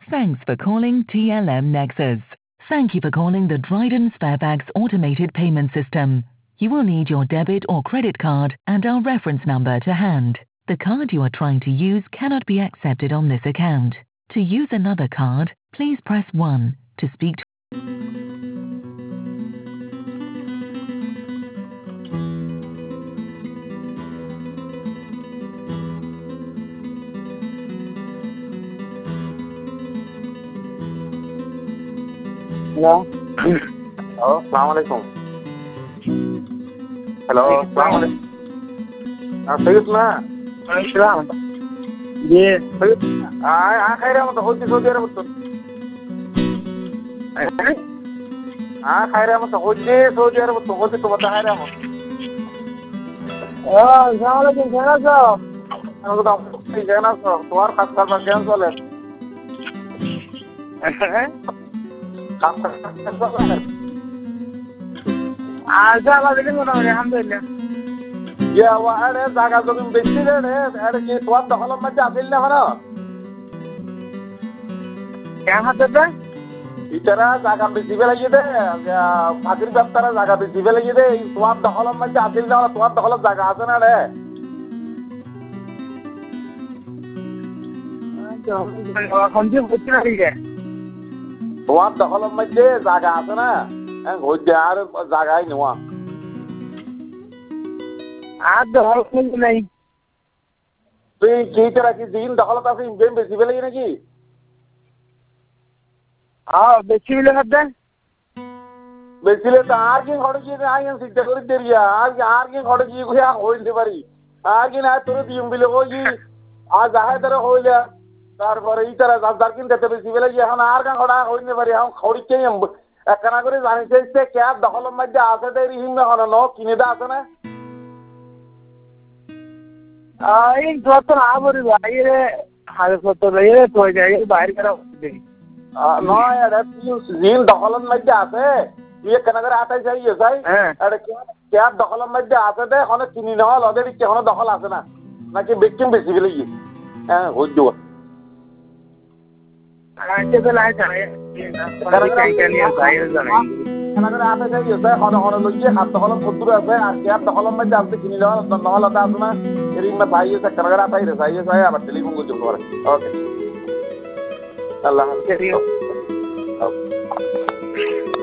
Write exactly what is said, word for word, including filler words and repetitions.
Thanks for calling T L M Nexus. Thank you for calling the Dryden Sparebags automated payment system. You will need your debit or credit card and our reference number to hand. The card you are trying to use cannot be accepted on this account. To use another card, please press one. To speak to Hello. Hello, Assalamualaikum. Hello, Assalamualaikum. Ah, Sayyid na. Assalam. Yes. Sayyid. Ah, ah, khaira mo to. Hoji Saudi Arab to. Ah, khaira mo to. Hoji Saudi Arab to. Hoji to bata khaira mo. Oh, Assalamualaikum. Kena so. Ano to? Kena so. Tuar khas khas bagian sole. Aza la bilin mo na alhamdulillah. Ya wa are jaga jogin beshi re are ki tuar dakhalam majhe asil na hana. Kya hatta da? Itara jaga beshi be lagi de. Fakir baptara jaga beshi be lagi de. Tuar dakhalam majhe asil na tuar dakhalam jaga ase na re. Khamji hochi na thik hai. তোমার দখলের মধ্যে জায়গা আছে না হইতে আর জায়গায় নেওয়া আর দখল কিন্তু নাই তুই কি তোরা কি দিন দখলত আছে ইনকাম বেশি পেলে নাকি হ্যাঁ বেশি মিলে খাদ্য বেশিলে তো আর কি ঘরে গিয়ে আই চিন্তা করে দেরিয়া আর আর কি ঘরে গিয়ে ঘুরে হইতে পারি আর কি না তোর দিম বিলে ওই আর যাহে তোর হইলে তারপরে এই তারা যার কিনতে বেশি বেলে গিয়ে এখন আর গান ঘোড়া হইতে পারি এখন খড়িকে একখানা করে জানিছে ক্যাব দখলের মধ্যে আছে তাই হিম এখন ন কিনে দা আছে না এই যত না বলি ভাই রে হাজার কত রে তো যাই বাইরে করা নয় এটা জিন দখলের মধ্যে আছে তুই একখানা করে আটাই চাই চাই এটা ক্যাব দখলের মধ্যে আছে দে এখন কিনি নেওয়া লদের এখনো দখল আছে না নাকি বেকিম বেশি বেলে গিয়ে হ্যাঁ হই দেওয়া আজকে তো লাই জানাই না কাই কানি বাইরে জানাই খানারে আতে যাই আছে হন হন লইয়ে হাত দখলম ফুদুর আছে আর ক্যাব দখলম মধ্যে আছে কিনি নেওয়া নহল আছে না এরিং মা ভাই আছে খানারে আতাই রে যাই আছে আবার টেলিফোন করতে পারে ওকে আল্লাহ হাফেজ